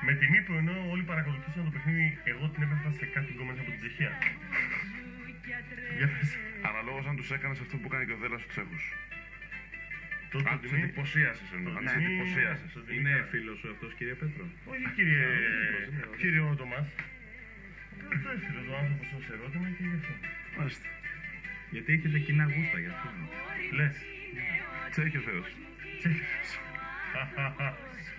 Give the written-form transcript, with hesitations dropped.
Με τιμή που ενώ όλοι παρακολουθούσαν το παιχνίδι, εγώ την έπεφτα σε κάτι γκόμενες από την Τσεχία. Για πες. Αναλόγως αν τους έκανες αυτό που έκανε και ο Δέλλας στους Τσέχους. Αν τους εντυπωσίασες εννοώ. Αν τους εντυπωσίασες. Είναι φίλος σου αυτός, κύριε Πέτρο? Όχι, κύριε Τομάς. Αυτό είναι φίλος ο άνθρωπος ως ερώτημα και γι' αυτό. Μάλιστα. Γιατί έχετε κοινά γούστα, γι' αυτό. Λες. Τσέχη ο Θεός. Τσέχος.